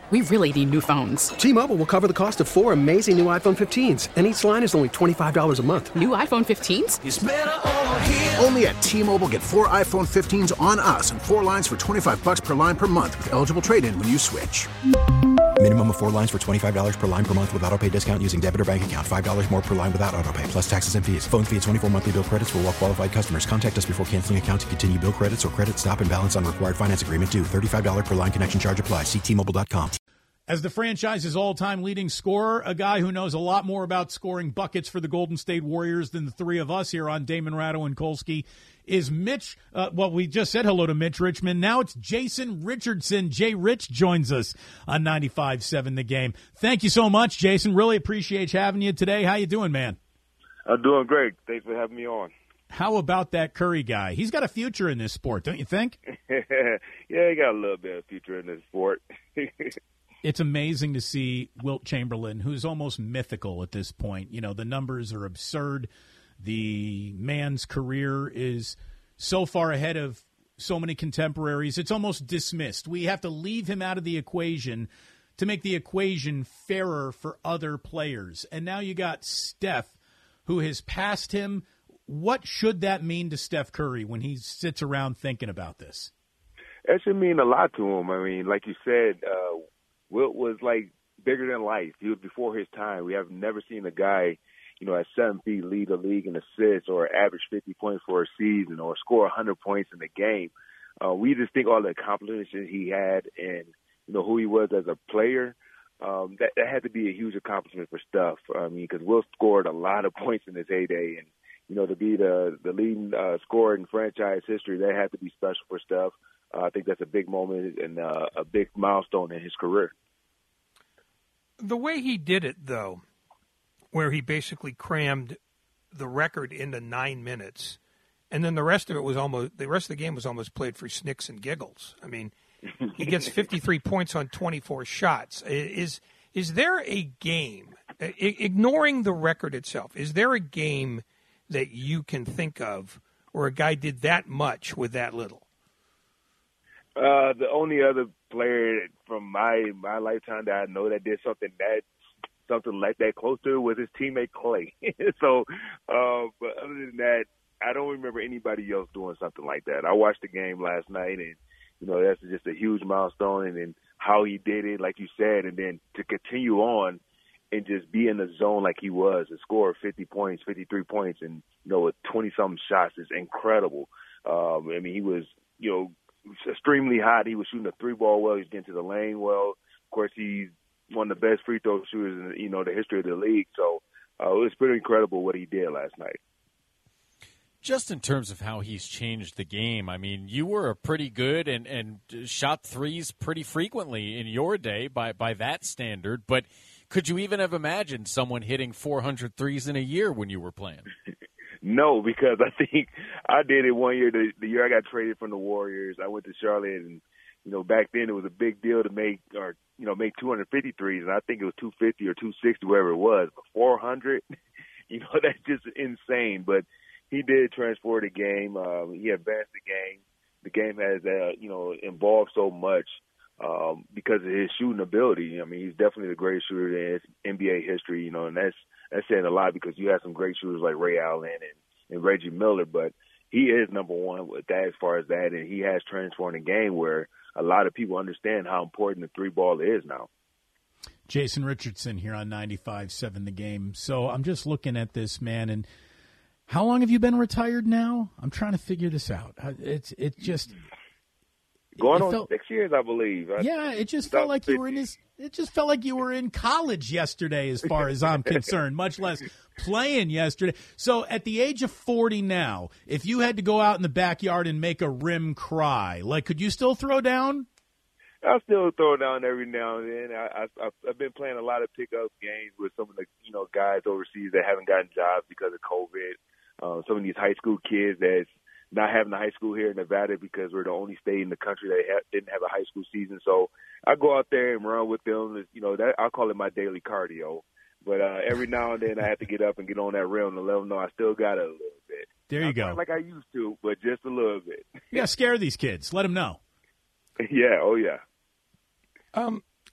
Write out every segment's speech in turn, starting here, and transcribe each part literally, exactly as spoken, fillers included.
We really need new phones. T-Mobile will cover the cost of four amazing new iPhone fifteens, and each line is only twenty-five dollars a month. New iPhone fifteens? It's better over here. Only at T-Mobile, get four iPhone fifteens on us and four lines for twenty-five dollars per line per month with eligible trade-in when you switch. Minimum of four lines for twenty-five dollars per line per month with autopay discount using debit or bank account. five dollars more per line without autopay, plus taxes and fees. Phone fee at twenty-four monthly bill credits for well-qualified customers. Contact us before canceling account to continue bill credits or credit stop and balance on required finance agreement due. thirty-five dollars per line connection charge applies. See T Mobile dot com. As the franchise's all-time leading scorer, a guy who knows a lot more about scoring buckets for the Golden State Warriors than the three of us here on Damon Ratto and Kolsky, is Mitch. Uh, well, we just said hello to Mitch Richmond. Now it's Jason Richardson. Jay Rich joins us on ninety-five point seven The Game. Thank you so much, Jason. Really appreciate having you today. How you doing, man? I'm doing great. Thanks for having me on. How about that Curry guy? He's got a future in this sport, don't you think? Yeah, he got a little bit of future in this sport. It's amazing to see Wilt Chamberlain, who's almost mythical at this point. You know, the numbers are absurd. The man's career is so far ahead of so many contemporaries, it's almost dismissed. We have to leave him out of the equation to make the equation fairer for other players. And now you got Steph, who has passed him. What should that mean to Steph Curry when he sits around thinking about this? That should mean a lot to him. I mean, like you said, uh, Wilt was like bigger than life. He was before his time. We have never seen a guy, you know, at seven feet lead the league in assists or average fifty points for a season or score one hundred points in a game. Uh, we just think all the accomplishments he had and, you know, who he was as a player, um, that, that had to be a huge accomplishment for Steph. I mean, because Wilt scored a lot of points in his heyday, and, you know, to be the, the leading uh, scorer in franchise history, that had to be special for Steph. Uh, I think that's a big moment and uh, a big milestone in his career. The way he did it, though, where he basically crammed the record into nine minutes, and then the rest of it was almost the rest of the game was almost played for snicks and giggles. I mean, he gets fifty-three points on twenty-four shots. Is is there a game, ignoring the record itself, is there a game that you can think of where a guy did that much with that little? Uh, the only other player from my my lifetime that I know that did something that something like that close to it was his teammate Clay. so, uh, but other than that, I don't remember anybody else doing something like that. I watched the game last night, and you know that's just a huge milestone, and then how he did it, like you said, and then to continue on and just be in the zone like he was, and score fifty points, fifty-three points, and you know with twenty something shots is incredible. Um, I mean, he was you know. extremely hot. He was shooting the three ball well. He's getting to the lane well. Of course, he's one of the best free throw shooters in you know the history of the league. So uh, it was pretty incredible what he did last night. Just in terms of how he's changed the game, I mean, you were a pretty good and, and shot threes pretty frequently in your day by, by that standard. But could you even have imagined someone hitting four hundred threes in a year when you were playing? No, because I think I did it one year, the, the year I got traded from the Warriors. I went to Charlotte, and, you know, back then it was a big deal to make, or, you know, make two hundred fifty-threes, and I think it was two fifty or two sixty, wherever it was. But four hundred, you know, that's just insane. But he did transform the game. Um, he advanced the game. The game has, uh, you know, evolved so much um, because of his shooting ability. I mean, he's definitely the greatest shooter in N B A history, you know, and that's, That's saying a lot because you have some great shooters like Ray Allen and, and Reggie Miller, but he is number one with that as far as that, and he has transformed the game where a lot of people understand how important the three ball is now. Jason Richardson here on ninety-five point seven The Game. So I'm just looking at this, man, and how long have you been retired now? I'm trying to figure this out. It's it just going it on felt, six years, I believe. Yeah, it just felt like you were in his. It just felt like you were in college yesterday, as far as I'm concerned, much less playing yesterday. So at the age of forty now, if you had to go out in the backyard and make a rim cry, like, could you still throw down? I still throw down every now and then. I, I, I've been playing a lot of pickup games with some of the you know guys overseas that haven't gotten jobs because of COVID. Uh, some of these high school kids that's not having a high school here in Nevada because we're the only state in the country that ha- didn't have a high school season. So I go out there and run with them. You know, that I call it my daily cardio. But uh, every now and then I have to get up and get on that rim and let them know I still got it a little bit. There you Not go. Like I used to, but just a little bit. You got to scare these kids. Let them know. Yeah, oh yeah. Um,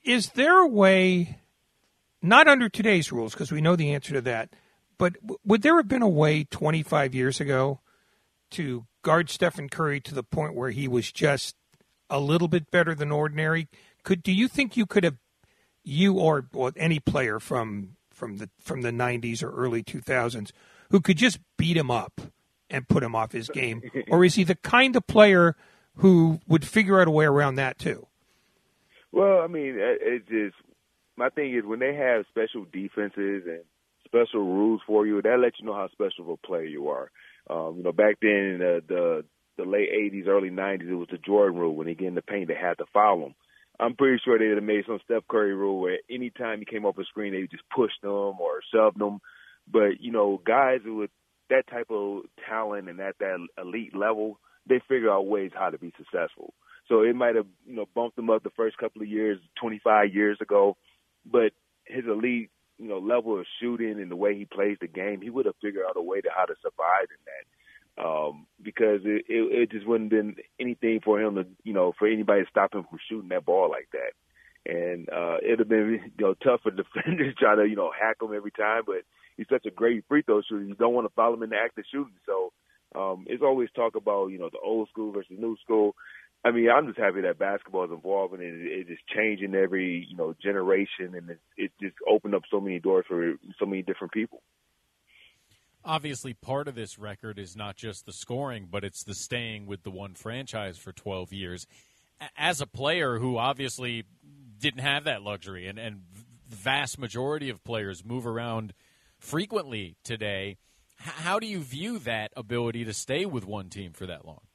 is there a way, not under today's rules, because we know the answer to that, but w- would there have been a way twenty-five years ago to guard Stephen Curry to the point where he was just a little bit better than ordinary? Could do you think you could have, you or, or any player from from the from the nineties or early two thousands, who could just beat him up and put him off his game? Or is he the kind of player who would figure out a way around that too? Well, I mean, it, it just, my thing is when they have special defenses and special rules for you, that lets you know how special of a player you are. Um, you know, back then in the, the the late eighties, early nineties, it was the Jordan rule. When they get in the paint, they had to foul him. I'm pretty sure they'd have made some Steph Curry rule where any time he came off the screen, they just pushed him or shoved him. But, you know, guys with that type of talent and at that elite level, they figure out ways how to be successful. So it might have, you know, bumped him up the first couple of years, twenty-five years ago, but his elite, you know, level of shooting and the way he plays the game, he would have figured out a way to how to survive in that. Um, because it, it, it just wouldn't have been anything for him to, you know, for anybody to stop him from shooting that ball like that. And uh, it would have been, you know, tough for defenders trying to, you know, hack him every time, but he's such a great free throw shooter. You don't want to follow him in the act of shooting. So um, it's always talk about, you know, the old school versus new school. I mean, I'm just happy that basketball is evolving and it's just changing every, you know, generation, and it, it just opened up so many doors for so many different people. Obviously, part of this record is not just the scoring, but it's the staying with the one franchise for twelve years. As a player who obviously didn't have that luxury, and, and the vast majority of players move around frequently today, how do you view that ability to stay with one team for that long?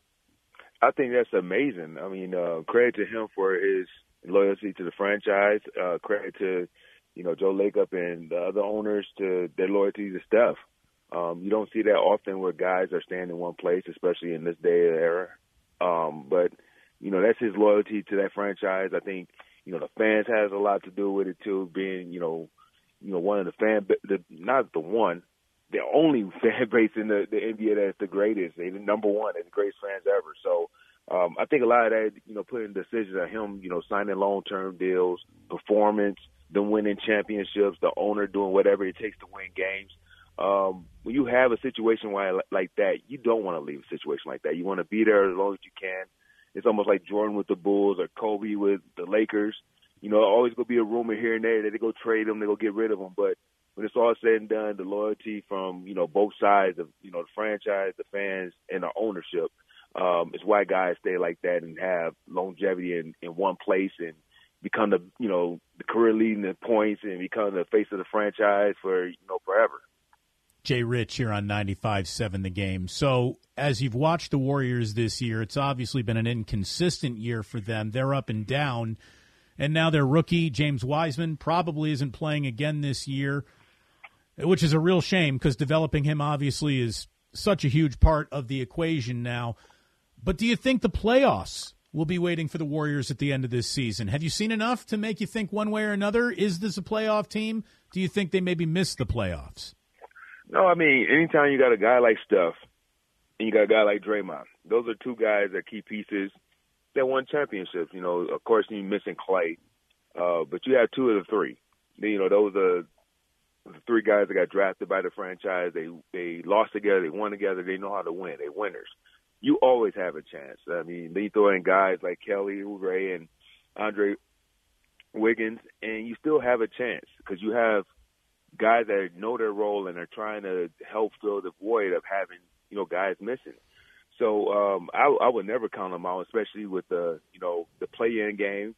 I think that's amazing. I mean, uh, credit to him for his loyalty to the franchise. Uh, credit to, you know, Joe Lacob and the other owners to their loyalty to Steph. Um, you don't see that often where guys are staying in one place, especially in this day and era. Um, but, you know, that's his loyalty to that franchise. I think, you know, the fans has a lot to do with it too, being, you know, you know, one of the fan, the, not the one, the only fan base in the, the N B A that's the greatest. They're the number one. They're the greatest fans ever. So um, I think a lot of that, you know, putting decisions on him, you know, signing long-term deals, performance, them winning championships, the owner doing whatever it takes to win games. Um, when you have a situation like that, you don't want to leave a situation like that. You want to be there as long as you can. It's almost like Jordan with the Bulls or Kobe with the Lakers. You know, always going to be a rumor here and there that they go trade them, they go get rid of them. But when it's all said and done, the loyalty from, you know, both sides of, you know, the franchise, the fans, and the ownership um, is why guys stay like that and have longevity in, in one place and become the, you know, the career leading in points and become the face of the franchise for, you know, forever. Jay Rich here on ninety-five seven The Game. So as you've watched the Warriors this year, it's obviously been an inconsistent year for them. They're up and down. And now their rookie, James Wiseman, probably isn't playing again this year, which is a real shame because developing him obviously is such a huge part of the equation now. But do you think the playoffs will be waiting for the Warriors at the end of this season? Have you seen enough to make you think one way or another? Is this a playoff team? Do you think they maybe missed the playoffs? No, I mean, anytime you got a guy like Steph and you got a guy like Draymond, those are two guys that are key pieces that won championships. You know, of course, you're missing Clay, uh, but you have two of the three. You know, those are the three guys that got drafted by the franchise. They they lost together, they won together, they know how to win. They're winners. You always have a chance. I mean, they throw in guys like Kelly Oubre and Andre Wiggins, and you still have a chance because you have guys that know their role and are trying to help fill the void of having, you know, guys missing. So um, I, I would never count them out, especially with the, you know, the play-in game.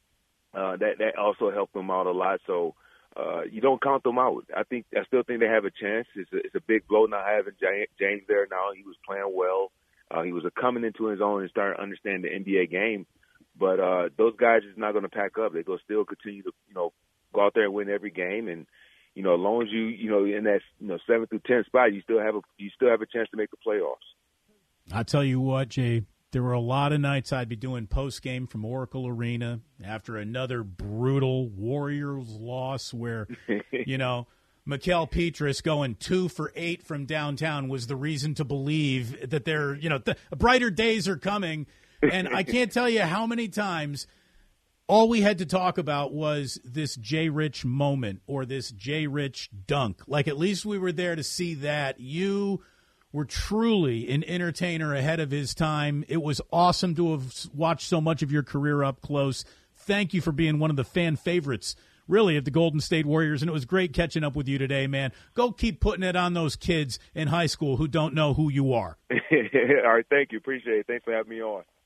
Uh, that that also helped them out a lot. So uh, you don't count them out. I think I still think they have a chance. It's a, it's a big blow not having James there now. He was playing well. Uh, he was coming into his own and starting to understand the N B A game. But uh, those guys is not going to pack up. They're going to still continue to, you know, go out there and win every game. And you know, as long as you, you know, in that, you know, seven through ten spot, you still have a, you still have a chance to make the playoffs. I tell you what, Jay, there were a lot of nights I'd be doing post game from Oracle Arena after another brutal Warriors loss, where, you know, Mikael Petrus going two for eight from downtown was the reason to believe that they're, you know, the brighter days are coming. And I can't tell you how many times all we had to talk about was this Jay Rich moment or this Jay Rich dunk. Like, at least we were there to see that. You were truly an entertainer ahead of his time. It was awesome to have watched so much of your career up close. Thank you for being one of the fan favorites, really, of the Golden State Warriors, and it was great catching up with you today, man. Go keep putting it on those kids in high school who don't know who you are. All right, thank you. Appreciate it. Thanks for having me on.